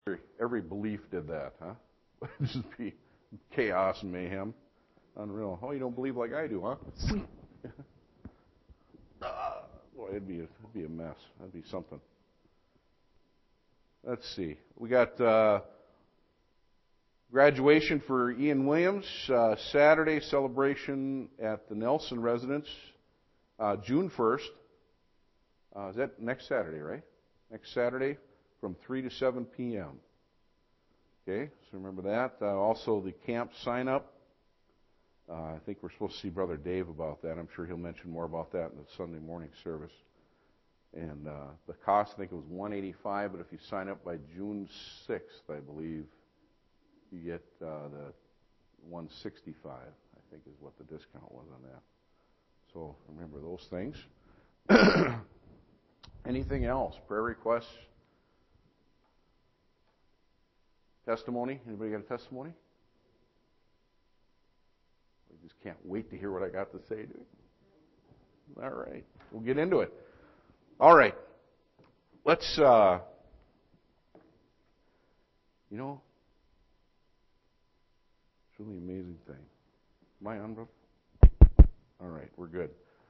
Every belief did that, huh? It'd just be chaos and mayhem. Unreal. Oh, you don't believe like I do, huh? Boy, it'd be a mess. That'd be something. Let's see. We got graduation for Ian Williams. Saturday celebration at the Nelson residence. June 1st. Is that next Saturday, right? Next Saturday from 3 to 7 p.m. Okay, so remember that. Also, the camp sign-up. I think we're supposed to see Brother Dave about that. I'm sure he'll mention more about that in the Sunday morning service. And the cost, I think it was $185, but if you sign up by June 6th, I believe, you get the $165, I think is what the discount was on that. So remember those things. Anything else? Prayer requests? Testimony? Anybody got a testimony? I just can't wait to hear what I got to say, do we? All right. We'll get into it. All right. Let's, it's a really amazing thing. Am I on, bro? All right, we're good.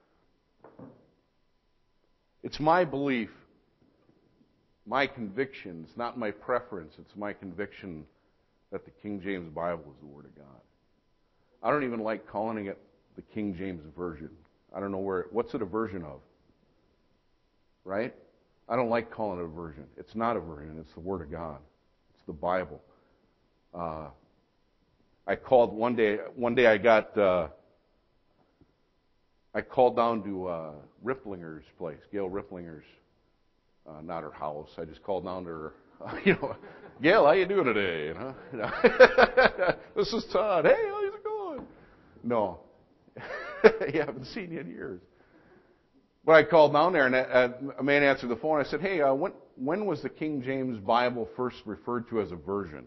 It's my belief, my conviction. It's not my preference. It's my conviction that the King James Bible is the Word of God. I don't even like calling it the King James Version. I don't know what's it a version of? Right? I don't like calling it a version. It's not a version. It's the Word of God. It's the Bible. I called one day I called down to Ripplinger's place, Gail Ripplinger's, not her house. I just called down to her, Gail, how you doing today? This is Todd. Hey, how's it going? No. You haven't seen you in years. But I called down there, and a man answered the phone. I said, hey, when was the King James Bible first referred to as a version?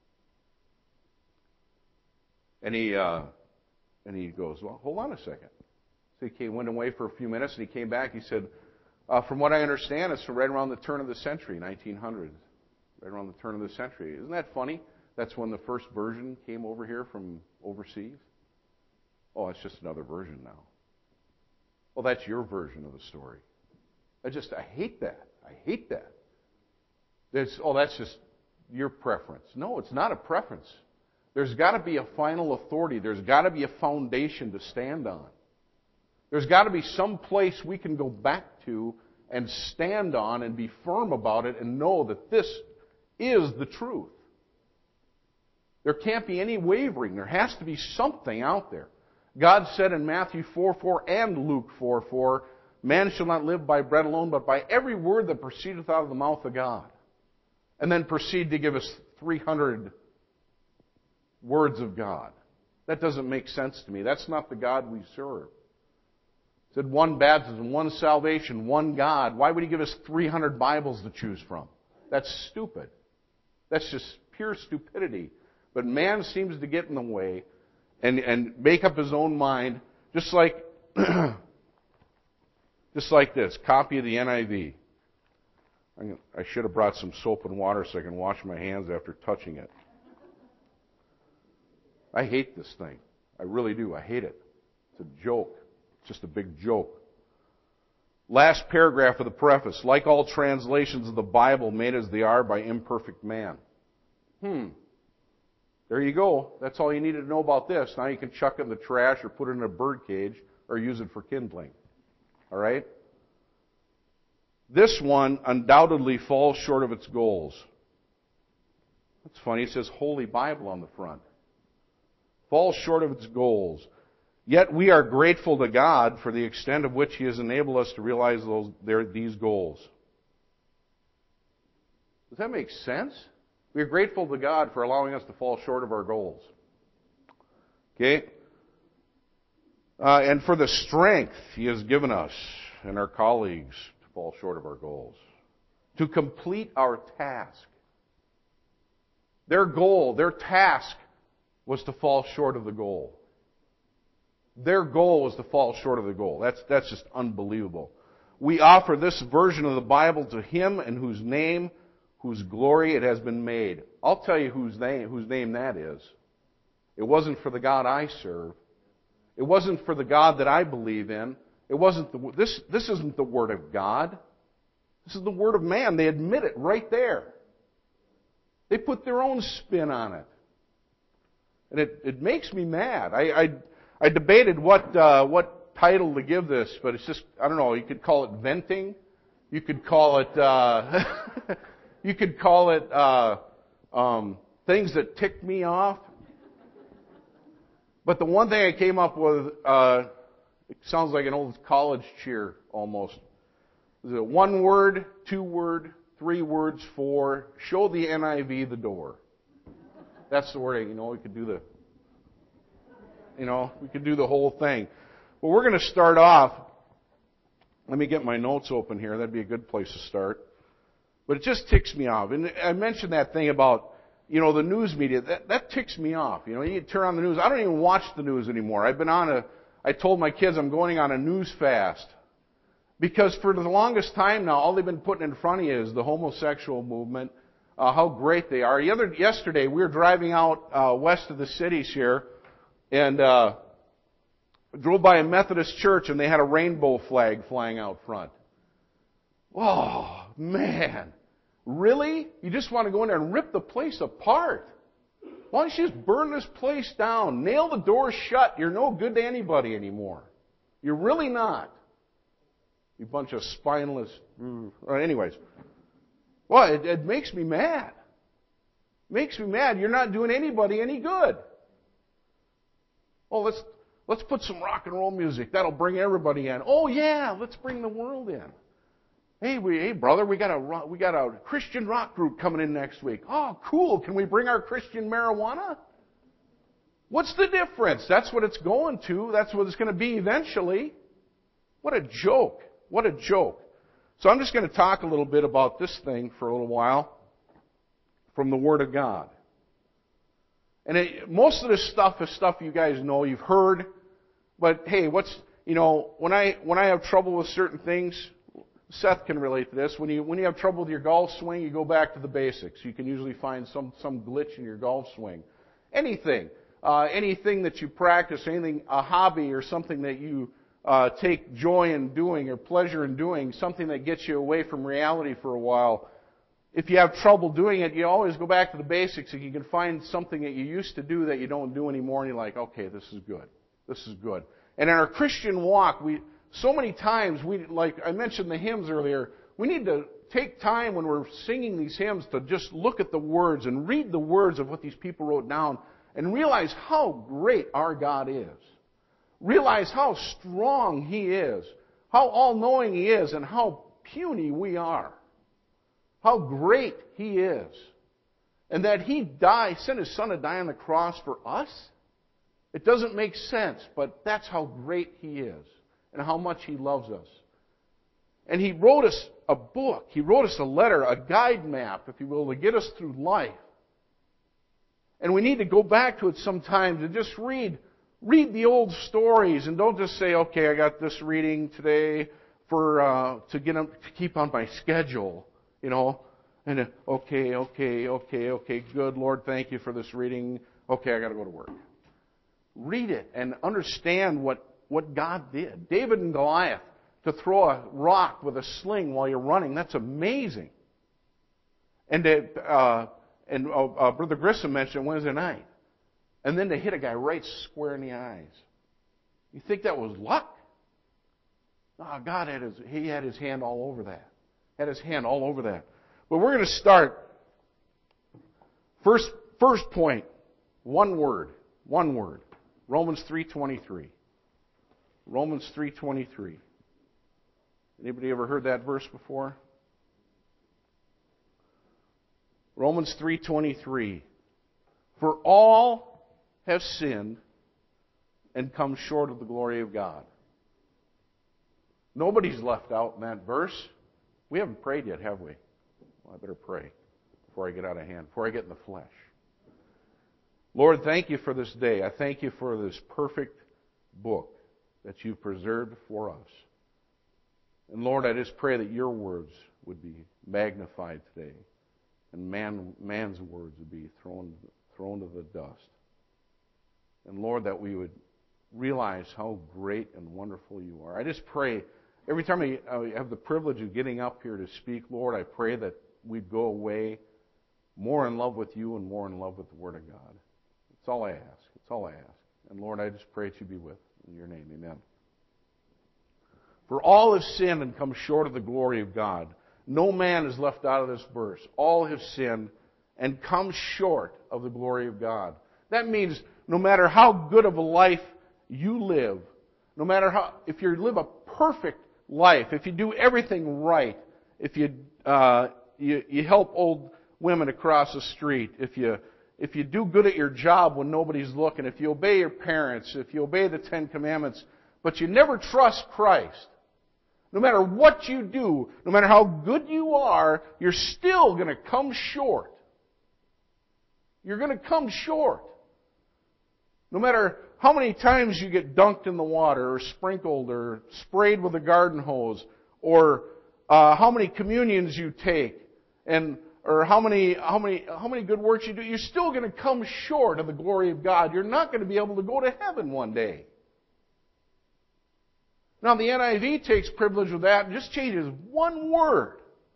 And he goes, well, hold on a second. So he went away for a few minutes, and he came back. He said, from what I understand, it's right around the turn of the century, 1900s. Right around the turn of the century. Isn't that funny? That's when the first version came over here from overseas. Oh, it's just another version now. Well, that's your version of the story. I hate that. I hate that. That's just your preference. No, it's not a preference. There's got to be a final authority. There's got to be a foundation to stand on. There's got to be some place we can go back to and stand on and be firm about it and know that this is the truth. There can't be any wavering. There has to be something out there. God said in Matthew 4:4 and Luke 4:4, man shall not live by bread alone, but by every word that proceedeth out of the mouth of God. And then proceed to give us 300 words of God. That doesn't make sense to me. That's not the God we serve. It said one baptism, one salvation, one God. Why would He give us 300 Bibles to choose from? That's stupid. That's just pure stupidity. But man seems to get in the way and make up his own mind, just like this. Copy of the NIV. I should have brought some soap and water so I can wash my hands after touching it. I hate this thing. I really do. I hate it. It's a joke. It's just a big joke. Last paragraph of the preface. Like all translations of the Bible made as they are by imperfect man. There you go. That's all you needed to know about this. Now you can chuck it in the trash or put it in a bird cage or use it for kindling. All right? This one undoubtedly falls short of its goals. That's funny. It says Holy Bible on the front. Falls short of its goals. Yet we are grateful to God for the extent of which He has enabled us to realize these goals. Does that make sense? We are grateful to God for allowing us to fall short of our goals. Okay? And for the strength He has given us and our colleagues to fall short of our goals. To complete our task. Their goal, their task was to fall short of the goal. Their goal was to fall short of the goal. That's just unbelievable. We offer this version of the Bible to Him in whose name, whose glory it has been made. I'll tell you whose name that is. It wasn't for the God I serve. It wasn't for the God that I believe in. It wasn't this isn't the Word of God. This is the Word of man. They admit it right there. They put their own spin on it. And it makes me mad. I debated what title to give this, but it's just, I don't know, you could call it venting. You could call it, you could call it, things that tick me off. But the one thing I came up with, it sounds like an old college cheer almost. Is it 1 word, 2 word, 3 words for show the NIV the door? That's the wording. We could do the whole thing. Well, we're going to start off. Let me get my notes open here. That'd be a good place to start. But it just ticks me off. And I mentioned that thing about, the news media. That ticks me off. You turn on the news. I don't even watch the news anymore. I told my kids I'm going on a news fast. Because for the longest time now, all they've been putting in front of you is the homosexual movement, how great they are. Yesterday, we were driving out west of the cities here, and drove by a Methodist church, and they had a rainbow flag flying out front. Oh, man. Really? You just want to go in there and rip the place apart? Why don't you just burn this place down? Nail the doors shut. You're no good to anybody anymore. You're really not. You bunch of spineless... Anyways. Well, it makes me mad. It makes me mad. You're not doing anybody any good. Oh, let's put some rock and roll music. That'll bring everybody in. Oh yeah, let's bring the world in. Hey, brother, we got a Christian rock group coming in next week. Oh, cool. Can we bring our Christian marijuana? What's the difference? That's what it's going to. That's what it's going to be eventually. What a joke. What a joke. So I'm just going to talk a little bit about this thing for a little while from the Word of God. And most of this stuff is stuff you guys know, you've heard. But hey, when I have trouble with certain things, Seth can relate to this. When you have trouble with your golf swing, you go back to the basics. You can usually find some glitch in your golf swing. Anything that you practice, a hobby or something that you take joy in doing or pleasure in doing, something that gets you away from reality for a while. If you have trouble doing it, you always go back to the basics, and you can find something that you used to do that you don't do anymore, and you're like, okay, this is good. This is good. And in our Christian walk, so many times, like I mentioned the hymns earlier, we need to take time when we're singing these hymns to just look at the words and read the words of what these people wrote down and realize how great our God is. Realize how strong He is, how all-knowing He is, and how puny we are. How great He is. And that He sent His Son to die on the cross for us. It doesn't make sense, but that's how great He is and how much He loves us. And He wrote us a book. He wrote us a letter, a guide map, if you will, to get us through life. And we need to go back to it sometimes and just read the old stories, and don't just say, okay, I got this reading today to keep on my schedule, and okay, good, Lord, thank you for this reading. Okay, I got to go to work. Read it and understand what God did. David and Goliath, to throw a rock with a sling while you're running, that's amazing. And Brother Grissom mentioned Wednesday night. And then to hit a guy right square in the eyes. You think that was luck? No, God had His hand all over that. Had His hand all over that. But we're going to start. First point, one word. Romans 3:23. Romans 3:23. Anybody ever heard that verse before? Romans 3:23. For all have sinned and come short of the glory of God. Nobody's left out in that verse. We haven't prayed yet, have we? Well, I better pray before I get out of hand, before I get in the flesh. Lord, thank you for this day. I thank you for this perfect book that you've preserved for us. And Lord, I just pray that your words would be magnified today. and man's words would be thrown to the dust. And Lord, that we would realize how great and wonderful you are. I just pray, every time I have the privilege of getting up here to speak, Lord, I pray that we'd go away more in love with you and more in love with the Word of God. That's all I ask. That's all I ask. And Lord, I just pray that you be with. In your name, amen. For all have sinned and come short of the glory of God. No man is left out of this verse. All have sinned and come short of the glory of God. That means no matter how good of a life you live, no matter how, if you live a perfect life, if you do everything right, if you help old women across the street, if you do good at your job when nobody's looking, if you obey your parents, if you obey the Ten Commandments, but you never trust Christ, no matter what you do, no matter how good you are, you're still going to come short. You're going to come short. No matter how many times you get dunked in the water or sprinkled or sprayed with a garden hose, or how many communions you take, or how many good works you do, you're still going to come short of the glory of God. You're not going to be able to go to heaven one day. Now the NIV takes privilege with that and just changes one word.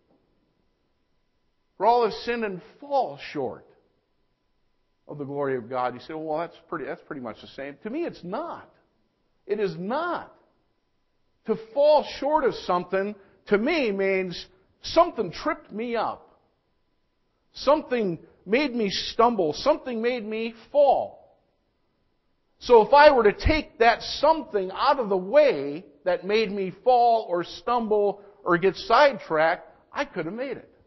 For all have sinned and fall short of the glory of God. You say, well, that's pretty much the same. To me, it's not. It is not. To fall short of something, to me, means something tripped me up. Something made me stumble. Something made me fall. So if I were to take that something out of the way that made me fall or stumble or get sidetracked, I could have made it.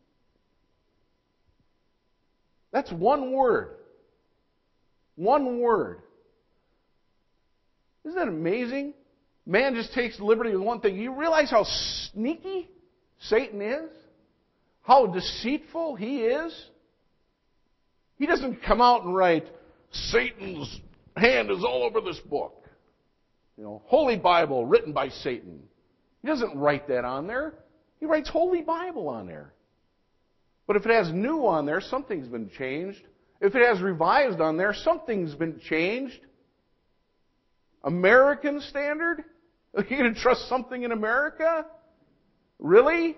That's one word. One word. Isn't that amazing? Man just takes liberty with one thing. You realize how sneaky Satan is? How deceitful he is? He doesn't come out and write, Satan's hand is all over this book. Holy Bible written by Satan. He doesn't write that on there. He writes Holy Bible on there. But if it has new on there, something's been changed. If it has revised on there, something's been changed. American standard? Are you going to trust something in America? Really?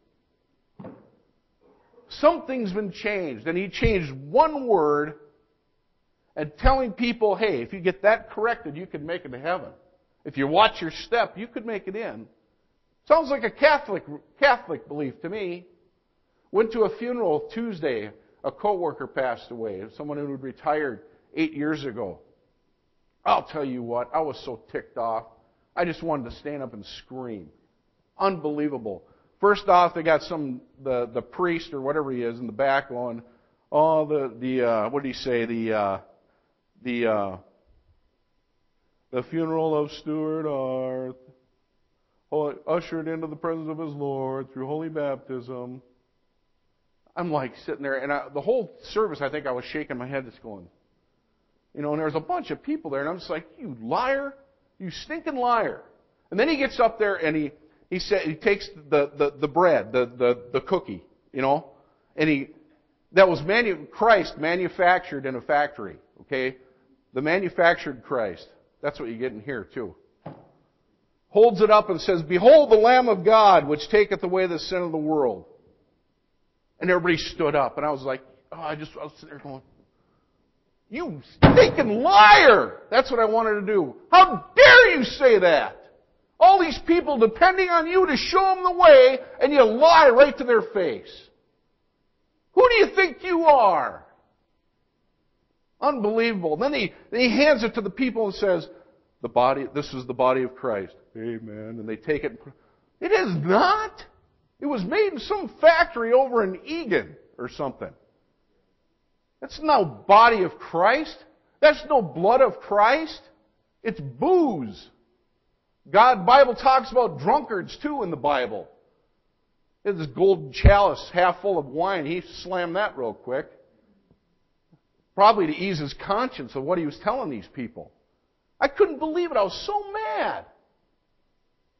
Something's been changed. And he changed one word and telling people, hey, if you get that corrected, you could make it to heaven. If you watch your step, you could make it in. Sounds like a Catholic belief to me. Went to a funeral Tuesday. A coworker passed away. Someone who had retired 8 years ago. I'll tell you what, I was so ticked off. I just wanted to stand up and scream. Unbelievable. First off, they got the priest or whatever he is in the back going, oh, what did he say? The funeral of Stuart Arth, ushered into the presence of his Lord through holy baptism. I'm like sitting there, and the whole service, I think I was shaking my head, just going, and there was a bunch of people there, and I'm just like, you liar, you stinking liar. And then he gets up there and he takes the bread, the cookie, and that was Christ manufactured in a factory, okay? The manufactured Christ. That's what you get in here too. Holds it up and says, behold the Lamb of God, which taketh away the sin of the world. And everybody stood up, and I was like, I was sitting there going, you stinking liar! That's what I wanted to do. How dare you say that? All these people depending on you to show them the way, and you lie right to their face. Who do you think you are? Unbelievable. Then he hands it to the people and says, this is the body of Christ. Amen. And they take it. It is not. It was made in some factory over in Egan or something. That's no body of Christ. That's no blood of Christ. It's booze. Bible talks about drunkards too in the Bible. There's this golden chalice half full of wine. He slammed that real quick. Probably to ease his conscience of what he was telling these people. I couldn't believe it. I was so mad.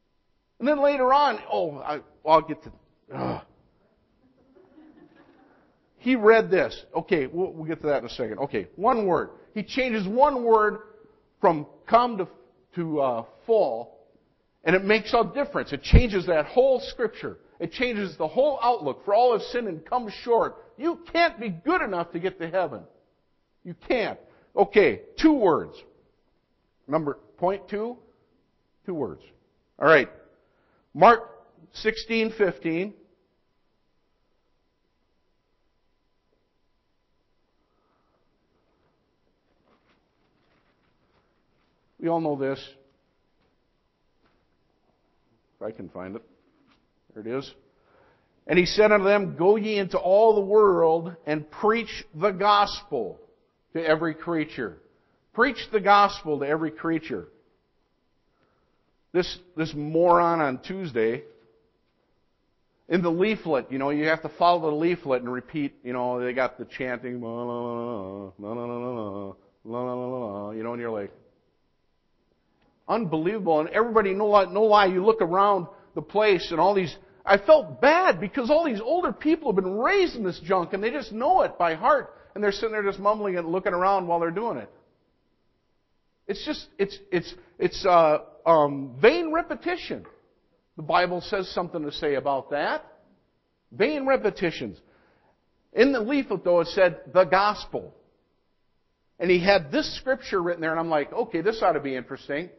And then later on, I'll get to... he read this. Okay, we'll get to that in a second. Okay, one word. He changes one word from come to fall, and it makes a difference. It changes that whole Scripture. It changes the whole outlook. For all have sinned and come short. You can't be good enough to get to heaven. You can't. Okay, 2 words. Point 2, 2 words. All right. Mark 16:15. We all know this. If I can find it. There it is. And he said unto them, Go ye into all the world and preach the gospel to every creature. Preach the gospel to every creature. This moron on Tuesday, in the leaflet, you have to follow the leaflet and repeat, they got the chanting, la la la la la la la, and you're like, unbelievable. And everybody, no lie, you look around the place and all these, I felt bad because all these older people have been raised in this junk and they just know it by heart. And they're sitting there just mumbling and looking around while they're doing it. It's just, it's vain repetition. The Bible says something to say about that. Vain repetitions. In the leaflet, though, it said, the gospel. And he had this scripture written there, and I'm like, okay, this ought to be interesting.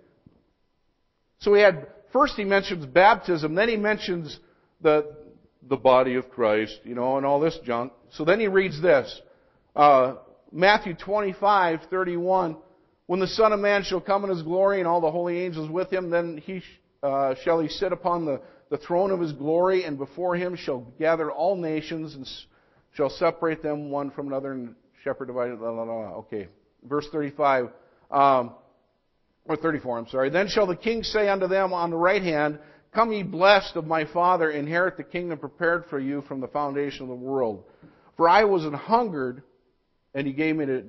So first he mentions baptism, then he mentions the body of Christ, and all this junk. So then he reads this. Matthew 25:31. When the Son of Man shall come in His glory and all the holy angels with Him, then shall He sit upon the throne of His glory, and before Him shall gather all nations, and shall separate them one from another, and shepherd divided. Okay, verse 35, or 34. I'm sorry. Then shall the King say unto them on the right hand, Come ye blessed of my Father, inherit the kingdom prepared for you from the foundation of the world. For I was an hungered, and He gave me to.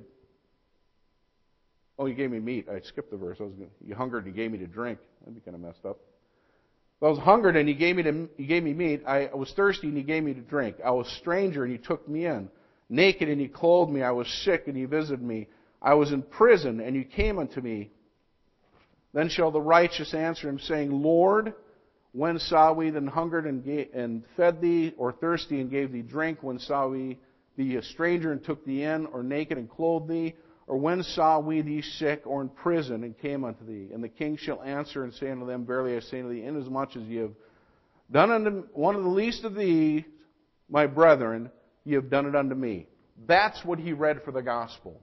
Oh, He gave me meat. I skipped the verse. You hungered, and He gave me to drink. That'd be kind of messed up. I was hungered, and He gave me meat. I was thirsty, and He gave me to drink. I was a stranger, and He took me in. Naked, and He clothed me. I was sick, and He visited me. I was in prison, and You came unto me. Then shall the righteous answer Him, saying, Lord, when saw we thee hungered and fed thee, or thirsty and gave thee drink? When saw we thee a stranger and took thee in, or naked and clothed thee? Or when saw we thee sick or in prison and came unto thee? And the King shall answer and say unto them, Verily I say unto thee, inasmuch as ye have done unto one of the least of these, my brethren, ye have done it unto me. That's what he read for the gospel.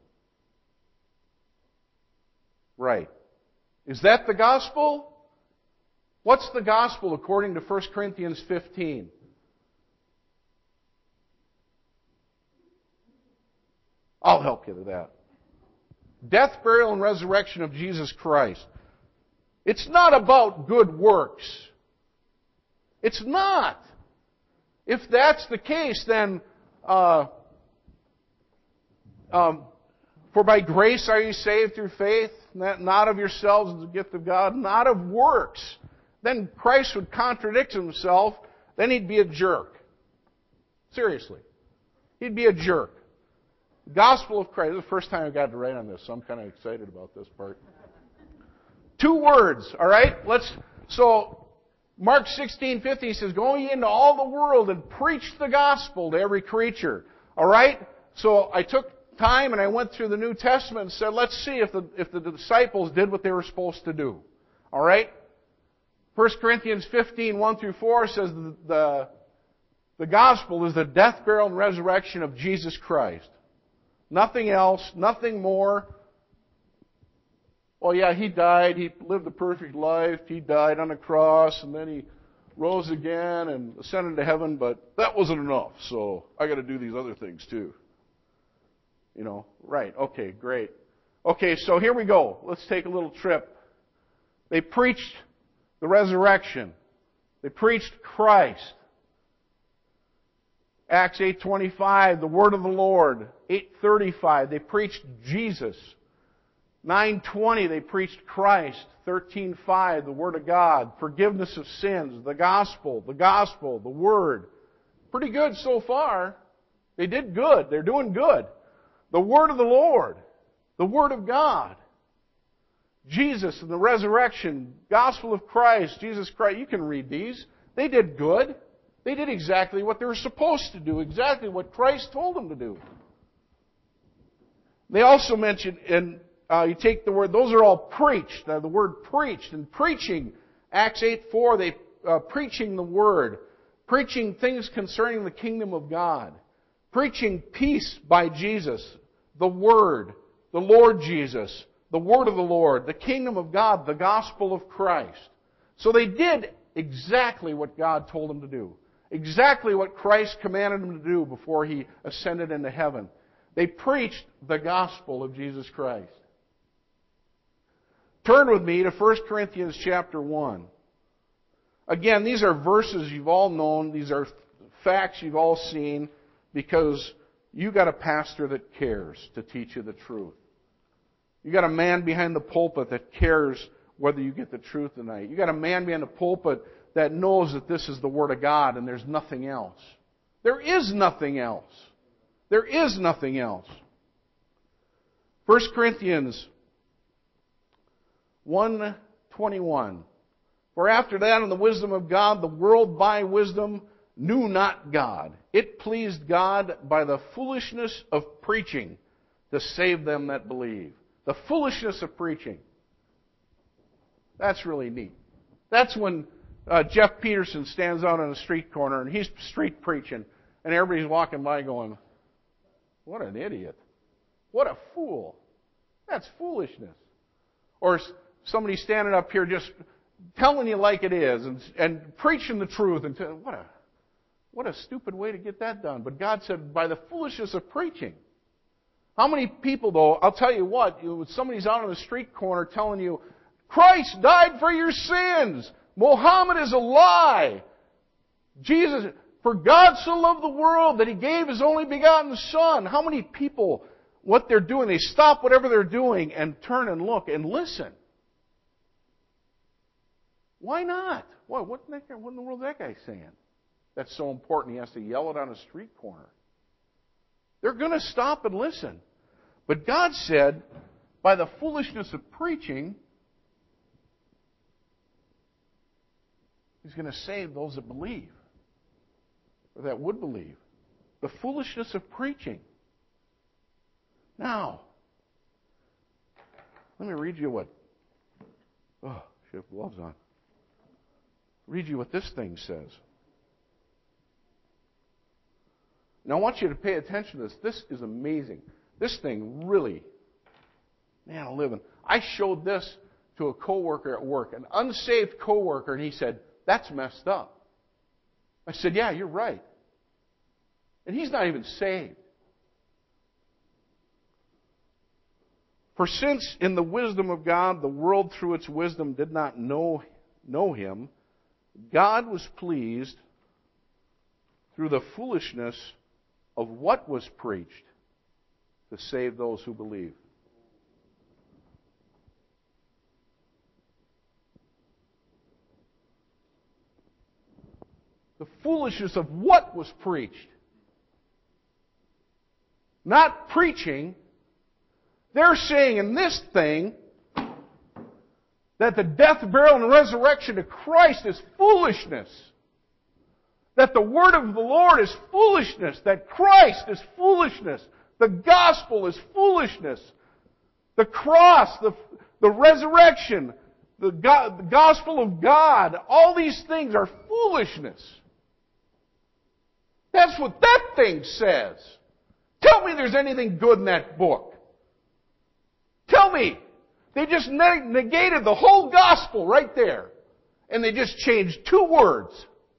Right. Is that the gospel? What's the gospel according to 1 Corinthians 15? I'll help you with that. Death, burial, and resurrection of Jesus Christ. It's not about good works. It's not. If that's the case, then for by grace are you saved through faith, not of yourselves, it's a gift of God, not of works. Then Christ would contradict Himself. Then He'd be a jerk. Seriously. He'd be a jerk. The gospel of Christ. This is the first time I got to write on this, so I'm kind of excited about this part. 2 words, all right? So Mark 16:50 says, Go ye into all the world and preach the gospel to every creature. All right? So I took time and I went through the New Testament and said, let's see if the disciples did what they were supposed to do. All right? 1 Corinthians 15:1-4 says the gospel is the death, burial, and resurrection of Jesus Christ. Nothing else, nothing more. Well, yeah, He died, He lived a perfect life, He died on a cross, and then He rose again and ascended to heaven, but that wasn't enough, so I got to do these other things too. Right, okay, great. Okay, so here we go. Let's take a little trip. They preached the resurrection. They preached Christ. Acts 8:25, the word of the Lord. 8:35, they preached Jesus. 9:20, they preached Christ. 13:5, the word of God. Forgiveness of sins. The gospel, the word. Pretty good so far. They did good. They're doing good. The Word of the Lord. The Word of God. Jesus and the resurrection. Gospel of Christ. Jesus Christ. You can read these. They did good. They did exactly what they were supposed to do. Exactly what Christ told them to do. They also mention, and you take the word, those are all preached. The word preached. And preaching, Acts 8:4, they preaching the Word. Preaching things concerning the kingdom of God. Preaching peace by Jesus. The Word. The Lord Jesus. The Word of the Lord. The kingdom of God. The gospel of Christ. So they did exactly what God told them to do. Exactly what Christ commanded them to do before He ascended into heaven. They preached the gospel of Jesus Christ. Turn with me to 1 Corinthians chapter 1. Again, these are verses you've all known. These are facts you've all seen because you got a pastor that cares to teach you the truth. You got a man behind the pulpit that cares whether you get the truth tonight. You got a man behind the pulpit that knows that this is the Word of God and there's nothing else. There is nothing else. There is nothing else. 1 Corinthians 1:21. For after that, in the wisdom of God, the world by wisdom knew not God. It pleased God by the foolishness of preaching to save them that believe. The foolishness of preaching. That's really neat. That's when Jeff Peterson stands out on a street corner and he's street preaching and everybody's walking by going, what an idiot. What a fool. That's foolishness. Or somebody standing up here just telling you like it is and preaching the truth and what a stupid way to get that done. But God said, by the foolishness of preaching. How many people, though, I'll tell you what, somebody's out on the street corner telling you, Christ died for your sins. Muhammad is a lie. Jesus, for God so loved the world that He gave His only begotten Son. How many people, what they're doing, they stop whatever they're doing and turn and look and listen. Why not? What in the world is that guy saying? That's so important he has to yell it on a street corner. They're going to stop and listen. But God said, by the foolishness of preaching, He's going to save those that believe, or that would believe. The foolishness of preaching. Now, let me read you what... Oh, should have gloves on. Read you what this thing says. Now I want you to pay attention to this. This is amazing. This thing really, man, living. I showed this to a coworker at work, an unsaved coworker, and he said, "That's messed up." I said, "Yeah, you're right." And he's not even saved. For since in the wisdom of God, the world through its wisdom did not know Him, God was pleased through the foolishness of what was preached to save those who believe. The foolishness of what was preached. Not preaching. They're saying in this thing that the death, burial, and resurrection of Christ is foolishness. That the word of the Lord is foolishness. That Christ is foolishness. The gospel is foolishness. The cross, the resurrection, the gospel of God, all these things are foolishness. That's what that thing says. Tell me there's anything good in that book. Tell me. They just negated the whole gospel right there. And they just changed 2 words.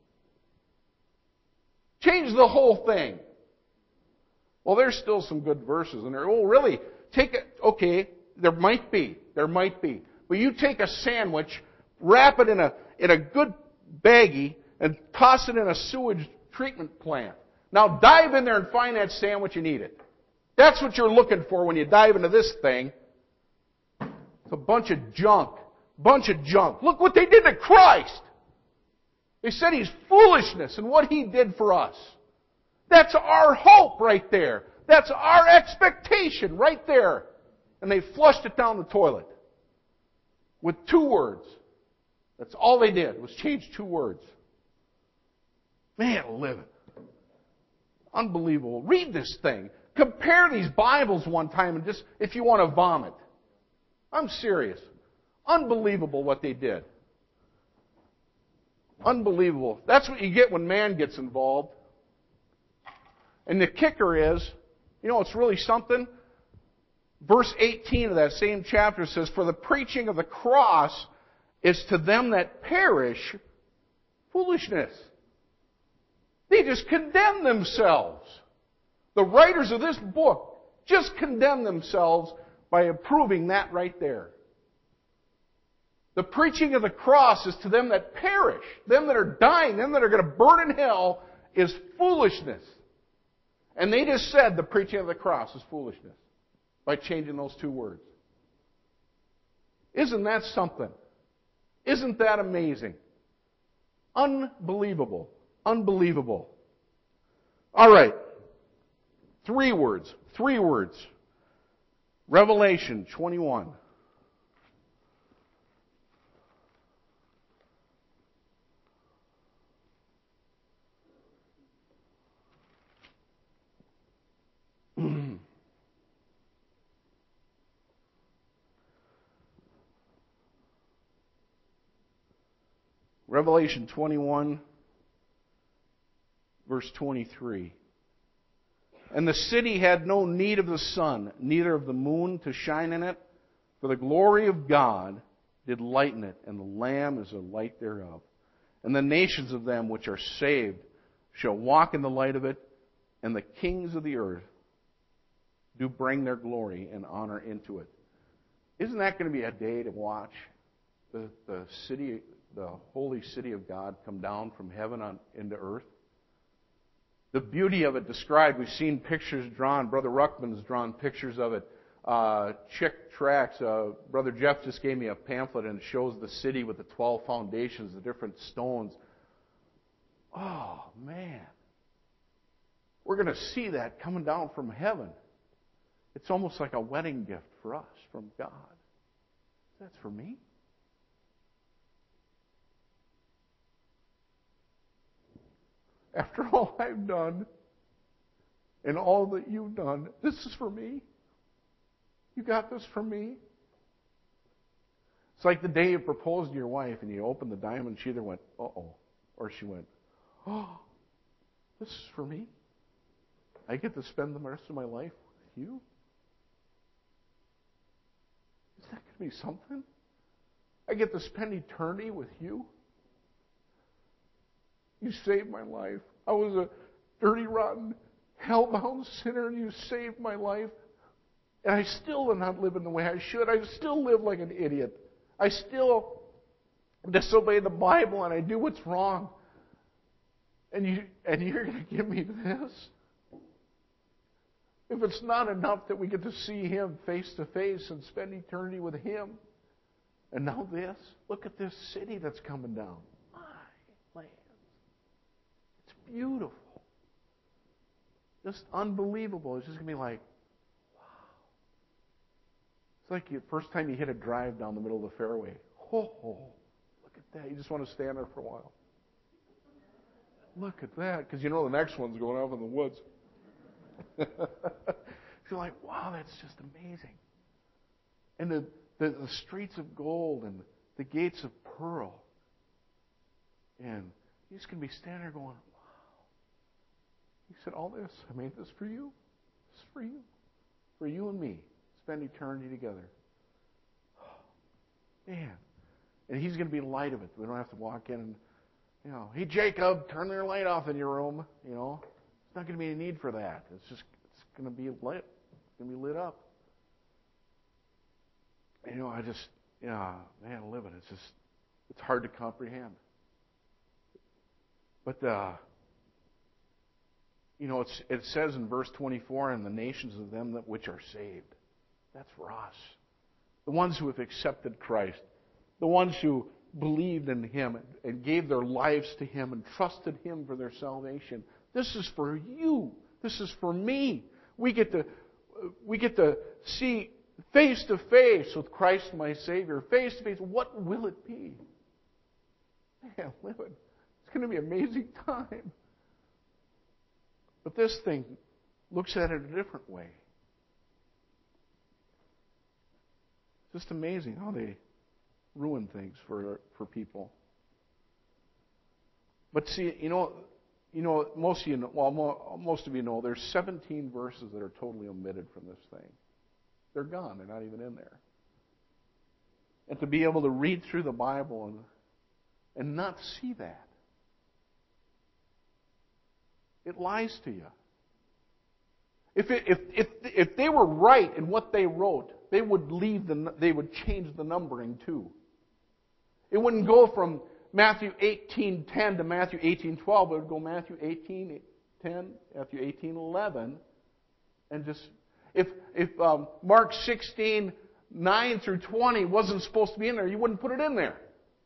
Changed the whole thing. Well, there's still some good verses in there. Oh, really? Okay, there might be. But you take a sandwich, wrap it in a good baggie, and toss it in a sewage treatment plant. Now dive in there and find that sandwich and eat it. That's what you're looking for when you dive into this thing. It's a bunch of junk. Look what they did to Christ. They said He's foolishness and what He did for us. That's our hope right there. That's our expectation right there. And they flushed it down the toilet with 2 words. That's all they did, was change 2 words. Man, live it. Unbelievable. Read this thing. Compare these Bibles one time and just, if you want to vomit. I'm serious. Unbelievable what they did. Unbelievable. That's what you get when man gets involved. And the kicker is, you know, it's really something. Verse 18 of that same chapter says, "For the preaching of the cross is to them that perish foolishness." They just condemn themselves. The writers of this book just condemn themselves by approving that right there. The preaching of the cross is to them that perish, them that are dying, them that are going to burn in hell, is foolishness. And they just said the preaching of the cross is foolishness by changing those 2 words. Isn't that something? Isn't that amazing? Unbelievable. Unbelievable. All right. 3 words. 3 words. Revelation 21. Revelation 21, verse 23. "And the city had no need of the sun, neither of the moon to shine in it, for the glory of God did lighten it, and the Lamb is the light thereof. And the nations of them which are saved shall walk in the light of it, and the kings of the earth do bring their glory and honor into it." Isn't that going to be a day to watch the city, the holy city of God, come down from heaven into earth? The beauty of it described, we've seen pictures drawn. Brother Ruckman's drawn pictures of it. Chick Tracks, Brother Jeff just gave me a pamphlet and it shows the city with the 12 foundations, the different stones. Oh, man. We're going to see that coming down from heaven. It's almost like a wedding gift for us from God. That's for me. After all I've done and all that you've done, this is for me. You got this for me. It's like the day you proposed to your wife and you opened the diamond, she either went, uh-oh, or she went, oh, this is for me. I get to spend the rest of my life with you. Isn't that going to be something? I get to spend eternity with you. You saved my life. I was a dirty, rotten, hell-bound sinner, and you saved my life. And I still am not living the way I should. I still live like an idiot. I still disobey the Bible, and I do what's wrong. And you're going to give me this? If it's not enough that we get to see Him face to face and spend eternity with Him, and now this, look at this city that's coming down. My land. It's beautiful. Just unbelievable. It's just going to be like, wow. It's like the first time you hit a drive down the middle of the fairway. Oh, look at that. You just want to stand there for a while. Look at that. Because you know the next one's going off in the woods. You're like, wow, that's just amazing. And the streets of gold and the gates of pearl. And you're just going to be standing there going, wow. He said, all this, I made this for you. This is for you. For you and me. Spend eternity together. Man. And He's going to be the light of it. We don't have to walk in and, hey, Jacob, turn your light off in your room. It's not going to be any need for that. It's going to be lit. It's going to be lit up. And, man, living, it's hard to comprehend. But, it says in verse 24, and the nations of them which are saved. That's for us. The ones who have accepted Christ. The ones who believed in Him and gave their lives to Him and trusted Him for their salvation. This is for you. This is for me. We get to see face to face with Christ my Savior. Face to face. What will it be? Man, it's going to be an amazing time. But this thing looks at it a different way. It's just amazing how they ruin things for people. But see, most of you know, there's 17 verses that are totally omitted from this thing. They're gone. They're not even in there. And to be able to read through the Bible and not see that, it lies to you. If they were right in what they wrote, they would change the numbering too. It wouldn't go from Matthew 18:10 to Matthew 18:12. It would go Matthew 18:10, Matthew 18:11, and just if Mark 16:9 through 20 wasn't supposed to be in there, you wouldn't put it in there.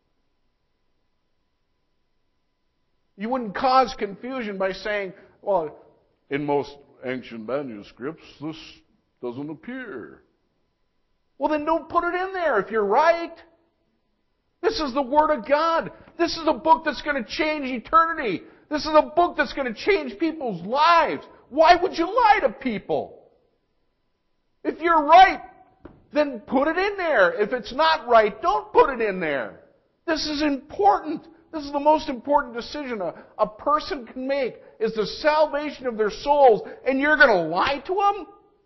You wouldn't cause confusion by saying, well, in most ancient manuscripts, this doesn't appear. Well, then don't put it in there if you're right. This is the Word of God. This is a book that's going to change eternity. This is a book that's going to change people's lives. Why would you lie to people? If you're right, then put it in there. If it's not right, don't put it in there. This is important. This is the most important decision a person can make, is the salvation of their souls, and you're going to lie to them?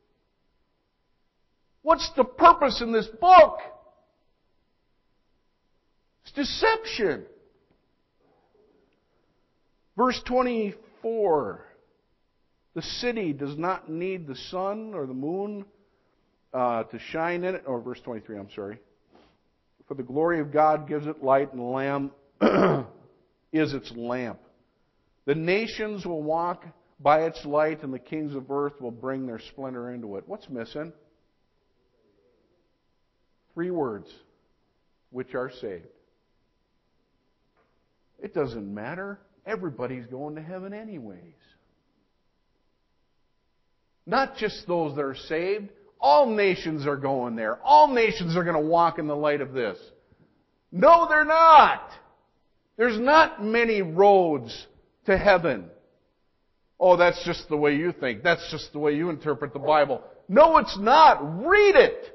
What's the purpose in this book? It's deception. Verse 24. The city does not need the sun or the moon to shine in it. Or verse 23, I'm sorry. For the glory of God gives it light, and the Lamb is its lamp. The nations will walk by its light, and the kings of earth will bring their splendor into it. What's missing? 3 words. Which are saved. It doesn't matter. Everybody's going to heaven anyways. Not just those that are saved. All nations are going there. All nations are going to walk in the light of this. No, they're not. There's not many roads to heaven. Oh, that's just the way you think. That's just the way you interpret the Bible. No, it's not. Read it.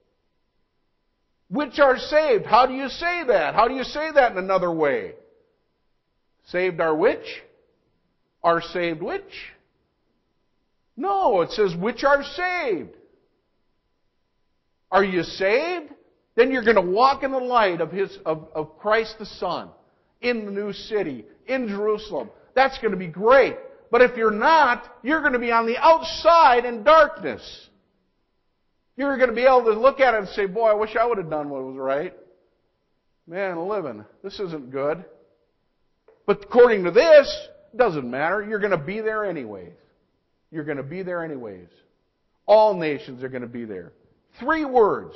Which are saved. How do you say that? How do you say that in another way? Saved are which? Are saved which? No, it says which are saved. Are you saved? Then you're going to walk in the light of Christ the Son in the new city, in Jerusalem. That's going to be great. But if you're not, you're going to be on the outside in darkness. You're going to be able to look at it and say, boy, I wish I would have done what was right. Man, living, this isn't good. But according to this, it doesn't matter. You're going to be there anyways. You're going to be there anyways. All nations are going to be there. 3 words.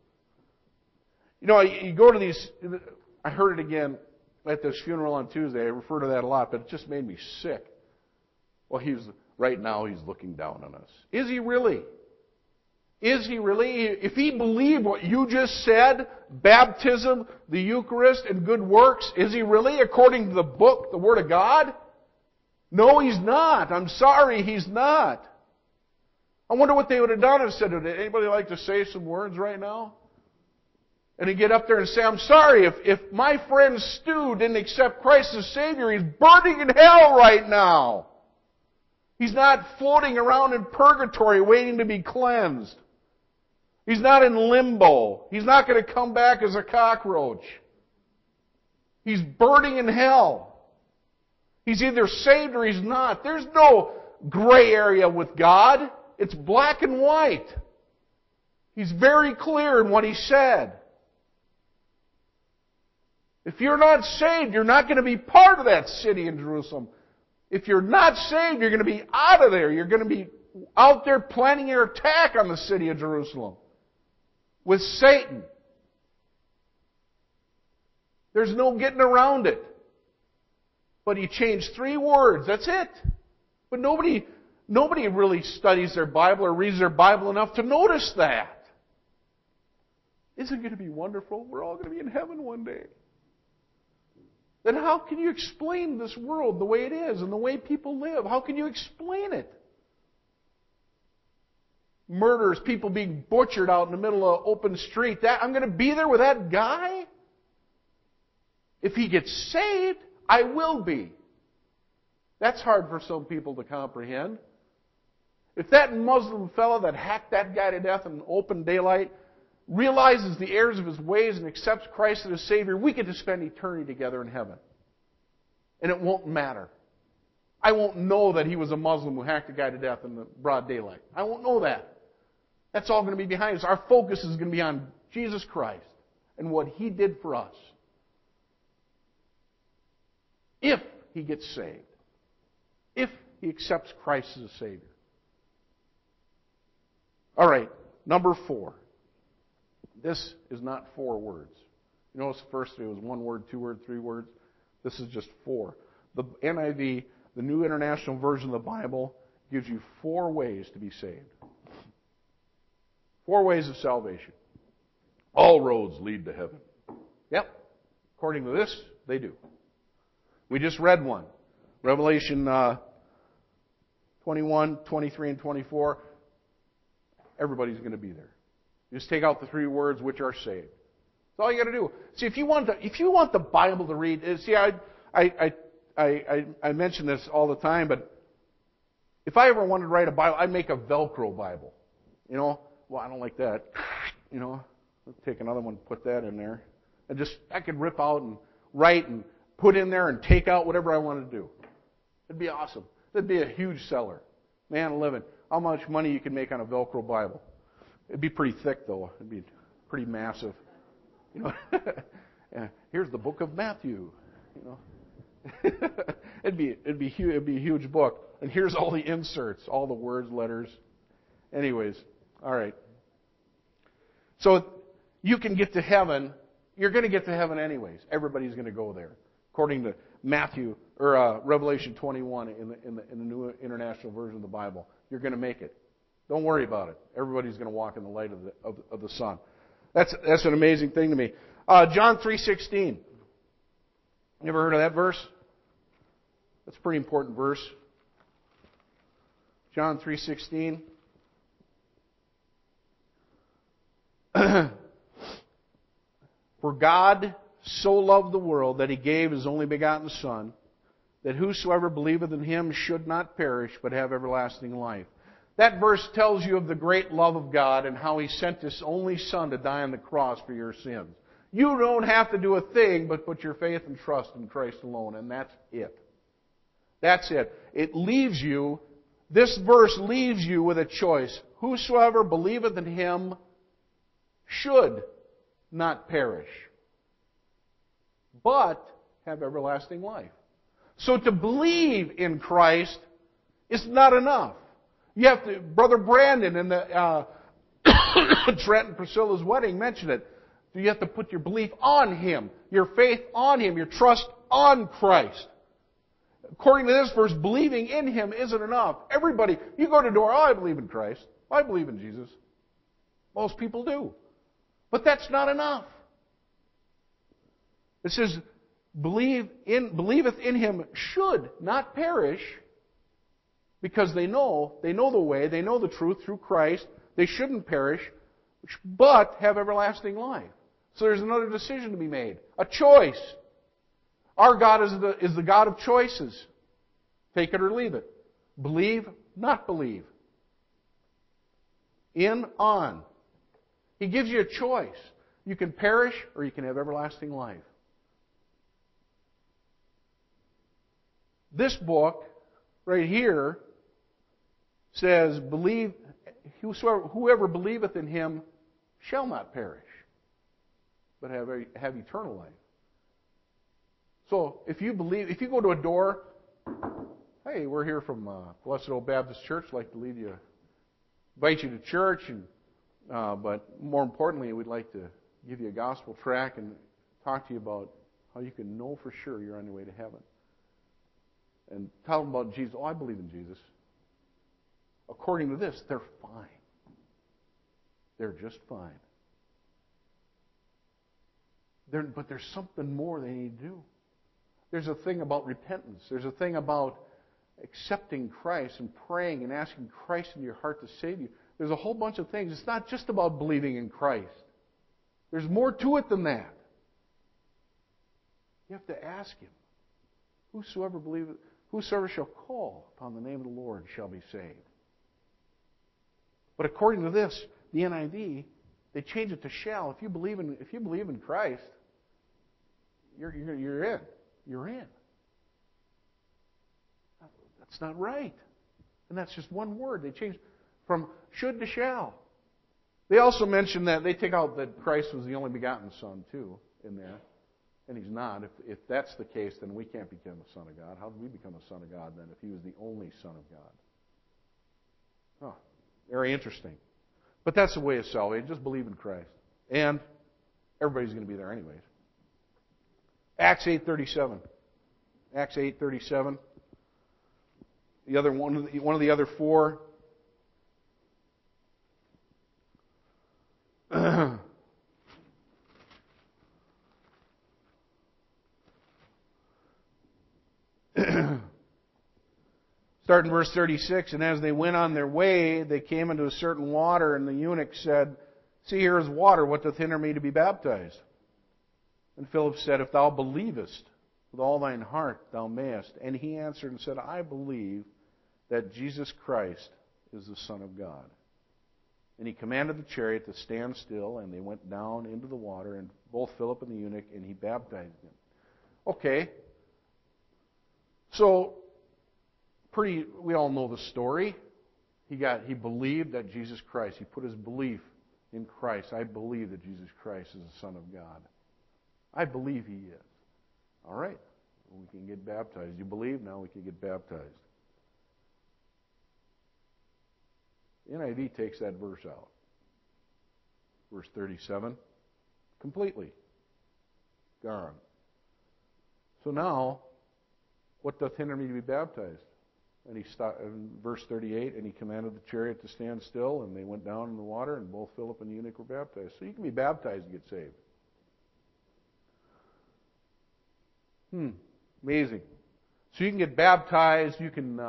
You go to these, I heard it again at this funeral on Tuesday. I refer to that a lot, but it just made me sick. Well, right now he's looking down on us. Is he really? Is he really? If he believed what you just said, baptism, the Eucharist, and good works, is he really according to the book, the Word of God? No, he's not. I'm sorry, he's not. I wonder what they would have done and said, would anybody like to say some words right now? And he'd get up there and say, I'm sorry, if my friend Stu didn't accept Christ as Savior, he's burning in hell right now. He's not floating around in purgatory waiting to be cleansed. He's not in limbo. He's not going to come back as a cockroach. He's burning in hell. He's either saved or he's not. There's no gray area with God. It's black and white. He's very clear in what he said. If you're not saved, you're not going to be part of that city in Jerusalem. If you're not saved, you're going to be out of there. You're going to be out there planning your attack on the city of Jerusalem with Satan. There's no getting around it. But he changed 3 words. That's it. But nobody really studies their Bible or reads their Bible enough to notice that. Isn't it going to be wonderful? We're all going to be in heaven one day. Then how can you explain this world the way it is and the way people live? How can you explain it? Murders, people being butchered out in the middle of an open street. I'm going to be there with that guy? If he gets saved, I will be. That's hard for some people to comprehend. If that Muslim fellow that hacked that guy to death in open daylight realizes the errors of his ways and accepts Christ as his Savior, we get to spend eternity together in heaven. And it won't matter. I won't know that he was a Muslim who hacked a guy to death in the broad daylight. I won't know that. That's all going to be behind us. Our focus is going to be on Jesus Christ and what He did for us. If he gets saved. If he accepts Christ as a Savior. All right, number 4. This is not 4 words. You notice the first 3 was 1 word, 2 word, 3 words. This is just 4. The NIV, the New International Version of the Bible, gives you 4 ways to be saved. 4 ways of salvation. All roads lead to heaven. Yep. According to this, they do. We just read one. Revelation 21, 23, and 24. Everybody's going to be there. You just take out the 3 words, which are saved. That's all you got to do. See, if you want the Bible to read, see, I mention this all the time, but if I ever wanted to write a Bible, I'd make a Velcro Bible. You know, well, I don't like that. You know, let's take another one, put that in there, and I could rip out and write and put in there and take out whatever I wanted to do. It'd be awesome. It'd be a huge seller. Man living. How much money you can make on a Velcro Bible? It'd be pretty thick, though. It'd be pretty massive. You know, here's the book of Matthew. You know, it'd be a huge book. And here's all the inserts, all the words, letters. Anyways, all right. So you can get to heaven. You're going to get to heaven anyways. Everybody's going to go there, according to Matthew or Revelation 21 in the New International Version of the Bible. You're going to make it. Don't worry about it. Everybody's going to walk in the light of the sun. That's an amazing thing to me. John 3:16. You ever heard of that verse? That's a pretty important verse. John 3:16. For God so loved the world that He gave His only begotten Son, that whosoever believeth in Him should not perish, but have everlasting life. That verse tells you of the great love of God and how He sent His only Son to die on the cross for your sins. You don't have to do a thing but put your faith and trust in Christ alone, and that's it. That's it. This verse leaves you with a choice. Whosoever believeth in Him should not perish, but have everlasting life. So to believe in Christ is not enough. You have to, Brother Brandon in the Trent and Priscilla's wedding mentioned it. You have to put your belief on Him, your faith on Him, your trust on Christ. According to this verse, believing in Him isn't enough. Everybody, you go to the door, I believe in Christ. I believe in Jesus. Most people do. But that's not enough. It says, believeth in Him should not perish, because they know the way, they know the truth through Christ. They shouldn't perish, but have everlasting life. So there's another decision to be made. A choice. Our God is the God of choices. Take it or leave it. Believe, not believe. In, on. He gives you a choice. You can perish or you can have everlasting life. This book, right here, says, whoever believeth in Him shall not perish, but have eternal life. So, if you go to a door, hey, we're here from Blessed Old Baptist Church, I'd like to invite you to church, but more importantly, we'd like to give you a gospel tract and talk to you about how you can know for sure you're on your way to heaven. and tell them about Jesus. Oh, I believe in Jesus. According to this, they're fine. They're just fine. But there's something more they need to do. There's a thing about repentance. There's a thing about accepting Christ and praying and asking Christ into your heart to save you. There's a whole bunch of things. It's not just about believing in Christ. There's more to it than that. You have to ask Him. Whosoever shall call upon the name of the Lord shall be saved. But according to this, the NIV, they change it to shall. If you believe in Christ, you're in. You're in. That's not right. And that's just one word. They change from should to shall. They also mention that they take out that Christ was the only begotten Son too in there. And He's not. If that's the case, then we can't become a son of God. How did we become a son of God then if He was the only Son of God? Oh, very interesting. But that's the way of salvation. Just believe in Christ. And everybody's going to be there anyways. Acts 8:37. Acts 8:37. The other one of the other four. Start in verse 36. And as they went on their way, they came into a certain water, and the eunuch said, See, here is water. What doth hinder me to be baptized? And Philip said, If thou believest with all thine heart, thou mayest. And he answered and said, I believe that Jesus Christ is the Son of God. And he commanded the chariot to stand still, and they went down into the water, and both Philip and the eunuch, and he baptized him. Okay. So, we all know the story. He believed that Jesus Christ, he put his belief in Christ. I believe that Jesus Christ is the Son of God. I believe he is. All right. We can get baptized. You believe? Now we can get baptized. The NIV takes that verse out. Verse 37. Completely. Gone. So now, what doth hinder me to be baptized? And he stopped in verse 38, and he commanded the chariot to stand still, and they went down in the water, and both Philip and the eunuch were baptized. So you can be baptized and get saved. Amazing. So you can get baptized, you can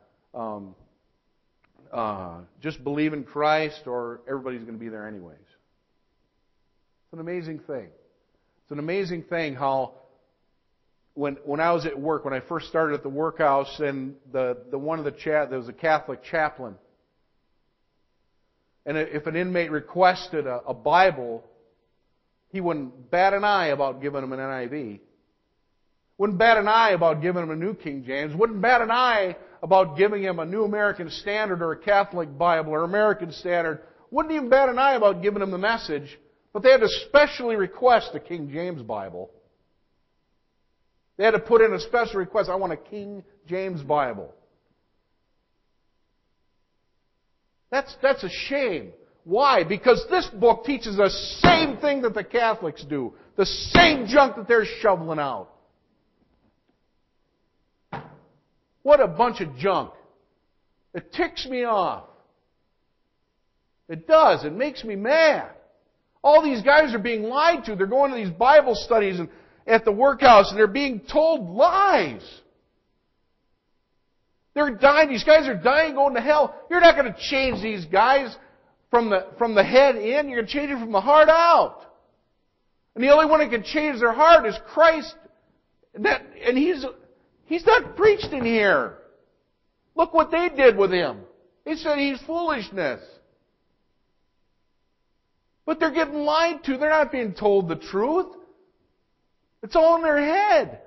just believe in Christ, or everybody's going to be there anyways. It's an amazing thing. It's an amazing thing how when I was at work, when I first started at the workhouse, and there was a Catholic chaplain, and if an inmate requested a Bible, he wouldn't bat an eye about giving him an NIV. Wouldn't bat an eye about giving him a New King James. Wouldn't bat an eye about giving him a New American Standard or a Catholic Bible or American Standard. Wouldn't even bat an eye about giving him the Message. But they had to specially request a King James Bible. They had to put in a special request. I want a King James Bible. That's a shame. Why? Because this book teaches the same thing that the Catholics do. The same junk that they're shoveling out. What a bunch of junk. It ticks me off. It does. It makes me mad. All these guys are being lied to. They're going to these Bible studies and at the workhouse, and they're being told lies. They're dying. These guys are dying, going to hell. You're not going to change these guys from the head in. You're going to change them from the heart out. And the only one that can change their heart is Christ. And He's not preached in here. Look what they did with Him. They said He's foolishness. But they're getting lied to. They're not being told the truth. It's all in their head.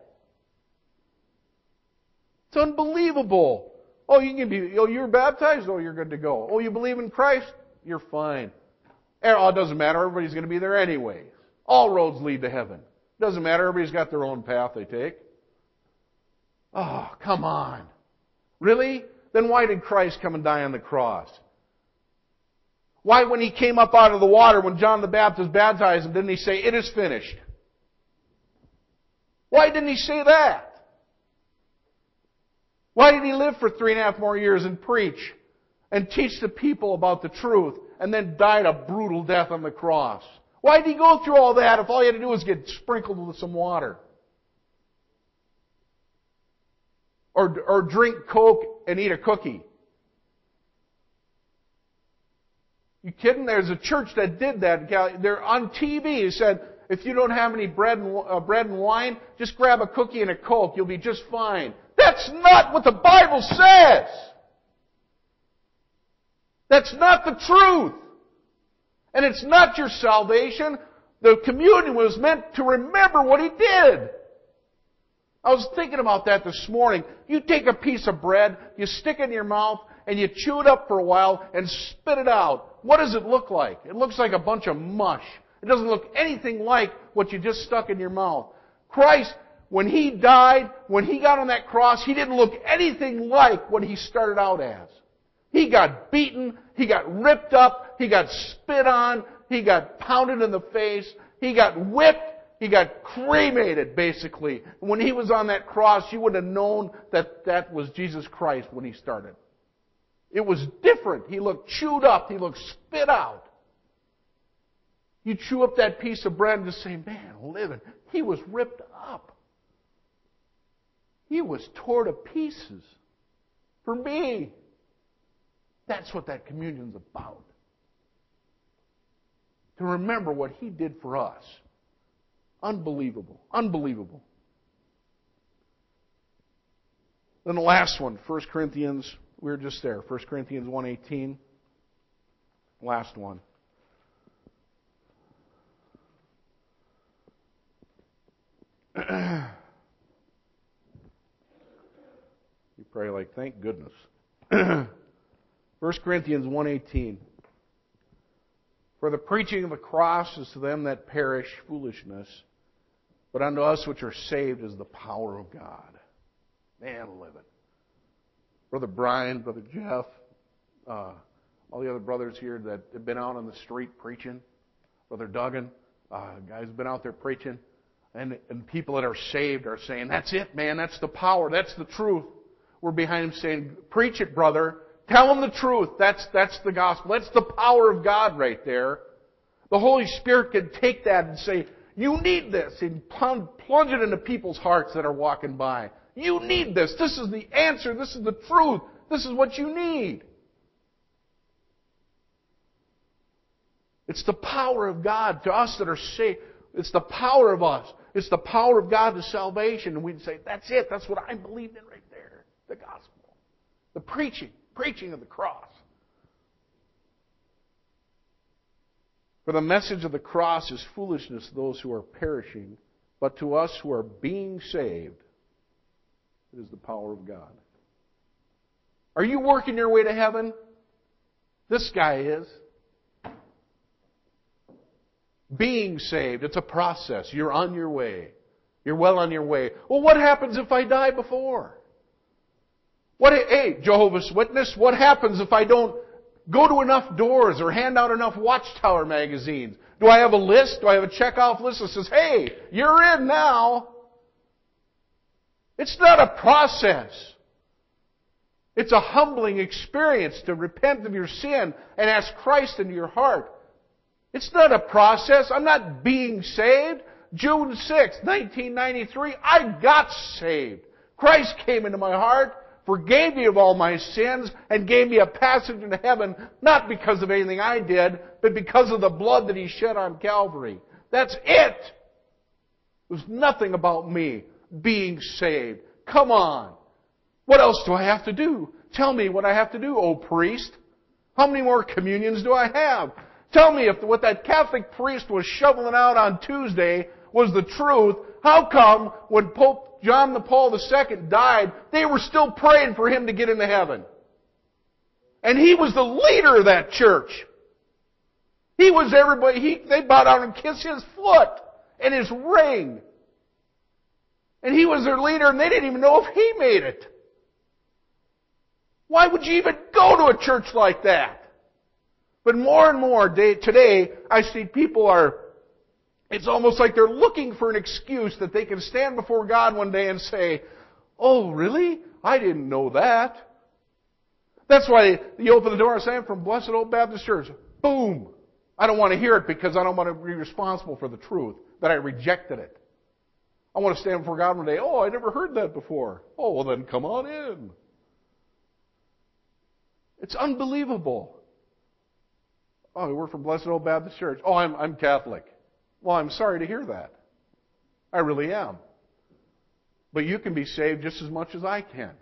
It's unbelievable. Oh, you're baptized? Oh, you're good to go. Oh, you believe in Christ? You're fine. Oh, it doesn't matter. Everybody's going to be there anyways. All roads lead to heaven. It doesn't matter. Everybody's got their own path they take. Oh, come on. Really? Then why did Christ come and die on the cross? Why, when He came up out of the water, when John the Baptist baptized Him, didn't He say, it is finished? Why didn't He say that? Why did He live for 3.5 more years and preach and teach the people about the truth and then died a brutal death on the cross? Why did He go through all that if all He had to do was get sprinkled with some water? Or drink Coke and eat a cookie? You kidding? There's a church that did that. They're on TV. He said, if you don't have any bread and wine, just grab a cookie and a Coke. You'll be just fine. That's not what the Bible says. That's not the truth. And it's not your salvation. The communion was meant to remember what He did. I was thinking about that this morning. You take a piece of bread, you stick it in your mouth, and you chew it up for a while and spit it out. What does it look like? It looks like a bunch of mush. It doesn't look anything like what you just stuck in your mouth. Christ, when He died, when He got on that cross, He didn't look anything like what He started out as. He got beaten, He got ripped up, He got spit on, He got pounded in the face, He got whipped, He got cremated, basically. When He was on that cross, you would have known that that was Jesus Christ when He started. It was different. He looked chewed up. He looked spit out. You chew up that piece of bread and just say, man, living. He was ripped up. He was torn to pieces for me. That's what that communion's about. To remember what He did for us. Unbelievable. Unbelievable. Then the last one, 1 Corinthians, we were just there. 1 Corinthians 1:18. Last one. You're probably like, thank goodness. 1 Corinthians 1:18. For the preaching of the cross is to them that perish foolishness, but unto us which are saved is the power of God. Man, living. Brother Brian, Brother Jeff, all the other brothers here that have been out on the street preaching. Brother Duggan, guys have been out there preaching. And people that are saved are saying, that's it, man, that's the power, that's the truth. We're behind them saying, preach it, brother. Tell them the truth. That's the gospel. That's the power of God right there. The Holy Spirit can take that and say, you need this, and plunge it into people's hearts that are walking by. You need this. This is the answer. This is the truth. This is what you need. It's the power of God to us that are saved. It's the power of us. It's the power of God to salvation. And we'd say, that's it. That's what I believe in right there. The gospel. The preaching of the cross. For the message of the cross is foolishness to those who are perishing, but to us who are being saved, it is the power of God. Are you working your way to heaven? This guy is. Being saved, it's a process. You're on your way. You're well on your way. Well, what happens if I die before? Hey, Jehovah's Witness, what happens if I don't go to enough doors or hand out enough Watchtower magazines? Do I have a list? Do I have a check-off list that says, hey, you're in now? It's not a process. It's a humbling experience to repent of your sin and ask Christ into your heart. It's not a process. I'm not being saved. June 6, 1993, I got saved. Christ came into my heart, forgave me of all my sins, and gave me a passage into heaven, not because of anything I did, but because of the blood that He shed on Calvary. That's it. It was nothing about me being saved. Come on. What else do I have to do? Tell me what I have to do, oh priest. How many more communions do I have? Tell me if what that Catholic priest was shoveling out on Tuesday was the truth. How come when Pope John Paul II died, they were still praying for him to get into heaven? And he was the leader of that church. He was everybody, they bowed down and kissed his foot and his ring. And he was their leader and they didn't even know if he made it. Why would you even go to a church like that? But more and more today, I see people it's almost like they're looking for an excuse that they can stand before God one day and say, Oh, really? I didn't know that. That's why you open the door and say, I'm from Blessed Old Baptist Church. Boom! I don't want to hear it because I don't want to be responsible for the truth, that I rejected it. I want to stand before God one day, oh, I never heard that before. Oh, well then come on in. It's unbelievable. Oh, we're from Blessed Old Baptist Church. Oh, I'm Catholic. Well, I'm sorry to hear that. I really am. But you can be saved just as much as I can.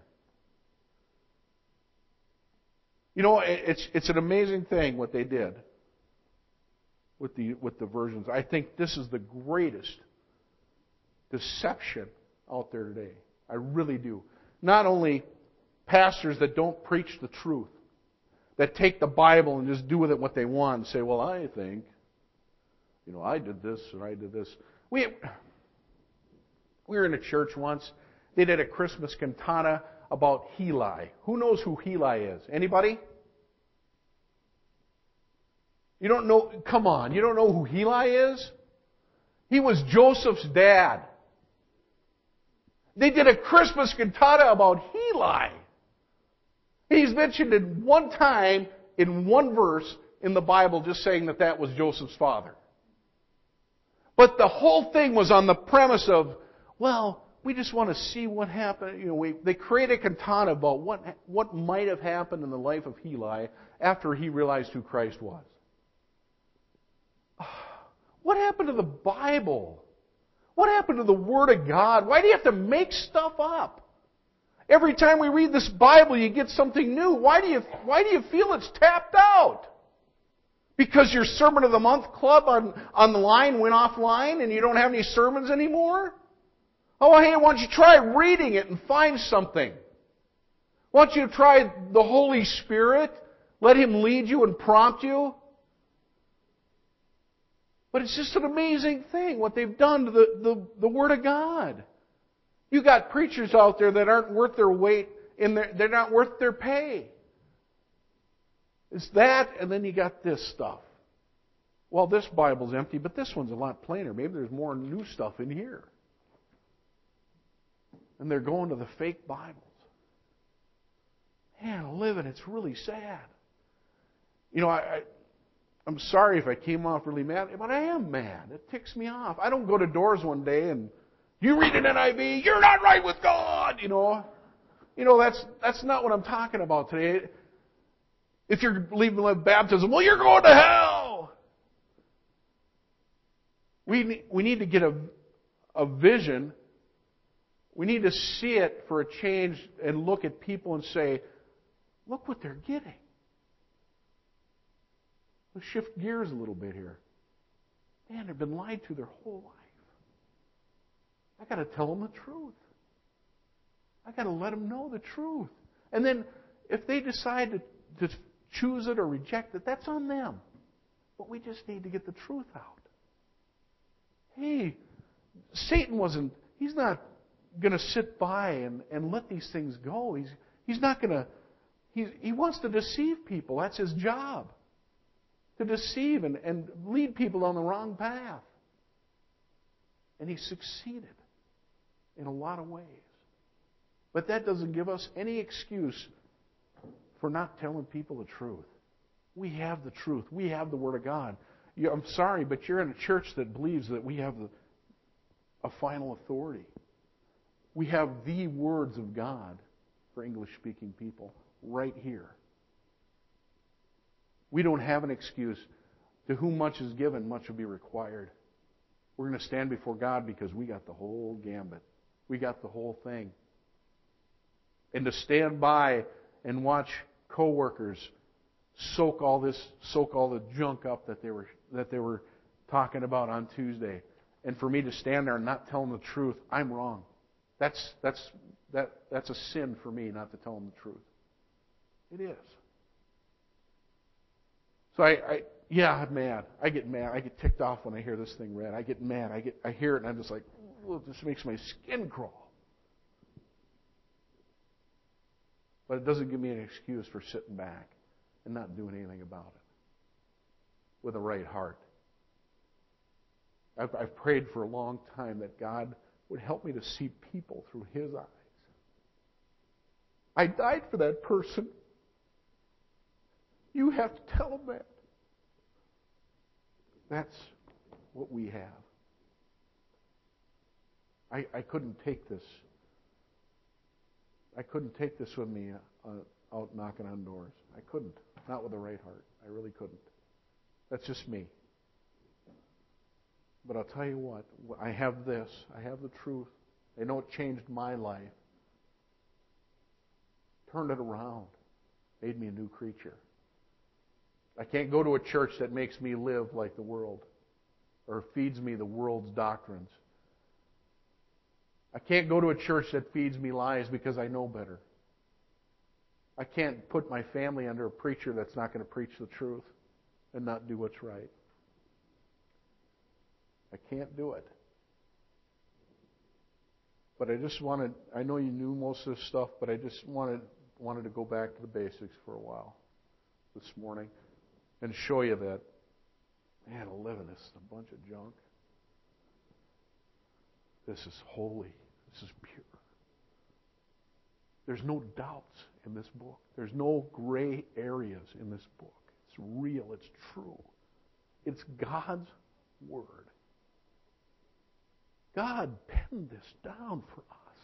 You know, it's an amazing thing what they did with the versions. I think this is the greatest deception out there today. I really do. Not only pastors that don't preach the truth, that take the Bible and just do with it what they want and say, well, I think, I did this and I did this. We were in a church once. They did a Christmas cantata about Heli. Who knows who Heli is? Anybody? You don't know? Come on, you don't know who Heli is? He was Joseph's dad. They did a Christmas cantata about Heli. He's mentioned in one time, in one verse in the Bible, just saying that was Joseph's father. But the whole thing was on the premise of, well, we just want to see what happened. They create a cantata about what might have happened in the life of Heli after he realized who Christ was. What happened to the Bible? What happened to the Word of God? Why do you have to make stuff up? Every time we read this Bible, you get something new. Why do you feel it's tapped out? Because your Sermon of the Month club on the line went offline and you don't have any sermons anymore? Oh, hey, why don't you try reading it and find something? Why don't you try the Holy Spirit? Let Him lead you and prompt you. But it's just an amazing thing what they've done to the Word of God. You got preachers out there that aren't worth their weight they're not worth their pay. It's that, and then you got this stuff. Well, this Bible's empty, but this one's a lot plainer. Maybe there's more new stuff in here. And they're going to the fake Bibles. Man, living, it's really sad. I'm sorry if I came off really mad, but I am mad. It ticks me off. I don't go to doors one day and, you read an NIV, you're not right with God, That's not what I'm talking about today. If you're believing in baptism, well, you're going to hell. We need to get a vision. We need to see it for a change and look at people and say, look what they're getting. Let's shift gears a little bit here. Man, they've been lied to their whole life. I got to tell them the truth. I got to let them know the truth. And then if they decide to choose it or reject it, that's on them. But we just need to get the truth out. Hey, Satan he's not going to sit by and let these things go. He's not going to, he wants to deceive people. That's his job. To deceive and lead people on the wrong path. And he succeeded in a lot of ways. But that doesn't give us any excuse for not telling people the truth. We have the truth. We have the Word of God. I'm sorry, but you're in a church that believes that we have a final authority. We have the words of God for English-speaking people right here. We don't have an excuse. To whom much is given, much will be required. We're going to stand before God because we got the whole gambit. We got the whole thing. And to stand by and watch coworkers soak all the junk up that they were talking about on Tuesday, and for me to stand there and not tell them the truth, I'm wrong. That's a sin for me not to tell them the truth. It is. So I'm mad. I get mad. I get ticked off when I hear this thing read. I get mad. I hear it and I'm just like, it just makes my skin crawl. But it doesn't give me an excuse for sitting back and not doing anything about it with a right heart. I've prayed for a long time that God would help me to see people through His eyes. I died for that person. You have to tell them that. That's what we have. I couldn't take this. I couldn't take this with me out knocking on doors. I couldn't. Not with the right heart. I really couldn't. That's just me. But I'll tell you what. I have this. I have the truth. I know it changed my life. Turned it around. Made me a new creature. I can't go to a church that makes me live like the world or feeds me the world's doctrines. I can't go to a church that feeds me lies because I know better. I can't put my family under a preacher that's not going to preach the truth and not do what's right. I can't do it. But I just wanted, I know you knew most of this stuff, but I just wanted to go back to the basics for a while this morning and show you that, man, to live in this is a bunch of junk. This is holy. This is pure. There's no doubts in this book. There's no gray areas in this book. It's real. It's true. It's God's Word. God penned this down for us.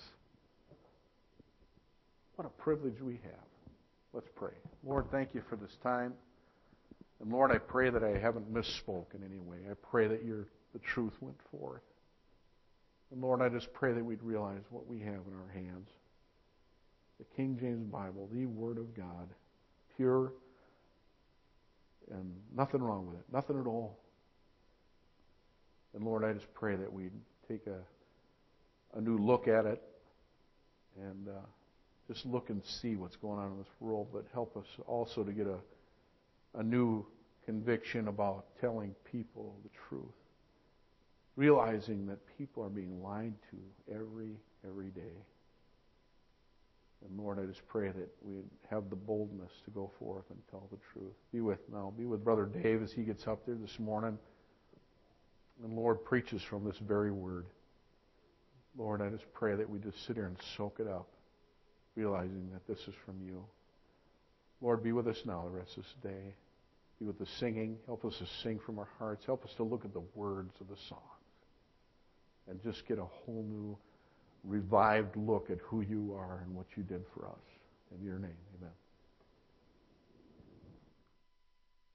What a privilege we have. Let's pray. Lord, thank you for this time. And Lord, I pray that I haven't misspoken in any way. I pray that the truth went forth. And Lord, I just pray that we'd realize what we have in our hands. The King James Bible, the Word of God, pure and nothing wrong with it, nothing at all. And Lord, I just pray that we'd take a new look at it and just look and see what's going on in this world, but help us also to get a new conviction about telling people the truth. Realizing that people are being lied to every day. And Lord, I just pray that we have the boldness to go forth and tell the truth. Be with Brother Dave as he gets up there this morning. And Lord, preaches from this very word. Lord, I just pray that we just sit here and soak it up, realizing that this is from you. Lord, be with us now the rest of this day. Be with the singing. Help us to sing from our hearts. Help us to look at the words of the songs and just get a whole new revived look at who you are and what you did for us. In your name, amen.